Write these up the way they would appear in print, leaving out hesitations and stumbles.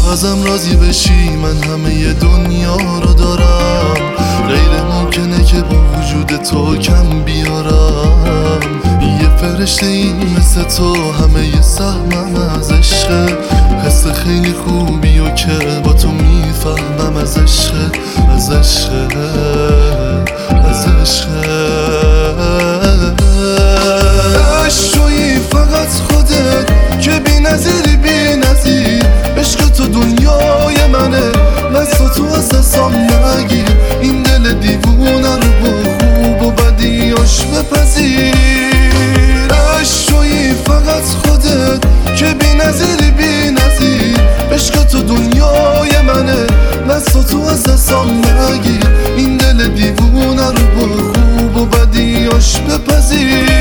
ازم راضی بشی من همه دنیا رو دارم، غیر ممکنه که با وجود تو کم بیارم. یه فرشته این مثل تو همه سهمم از عشقه، حس خیلی خوبی و که با تو میفهمم از عشقه، از عشقه، از عشقه. عشقی فقط خودت که بی نظیری بی نظیر، عشق تو دنیای منه، دست تو از دستم نگیر، این دل دیوونه رو با خوب و بدیاش بپذیر. عشقی فقط خودت که بی نظیری بی نظیر، عشق تو دنیای منه، دست تو از دستم نگیر، این دل دیوونه رو با خوب و بدیاش بپذیر.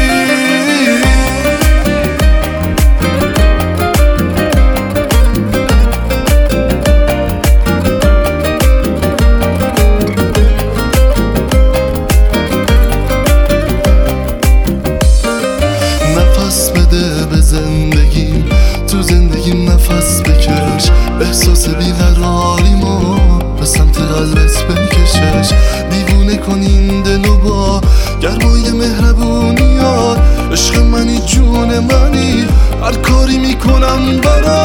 تو زندگیم نفس بکش، احساس بیقراریمو به سمت قلبت بکشش، دیوونه کن این دلو با گرمای مهربونیات. عشق منی جون منی، هر کاری میکنم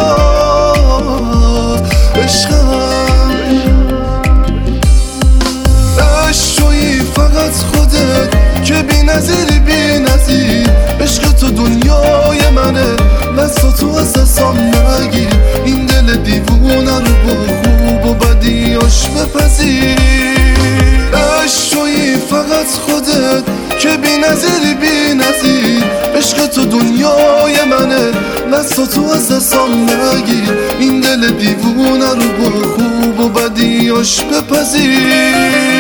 برات، عشقم. عشقی فقط خودت که بی نظیری بی نظیر، عشق تو دنیای منه، دست تو از دستم نگیر، این دل دیوونه رو با خوب و بدیاش بپذیر. عشقی فقط خودت که بی نظیری بی نظیر، عشق تو دنیای منه، دست تو از دستم نگیر، این دل دیوونه رو با خوب و بدیاش بپذیر.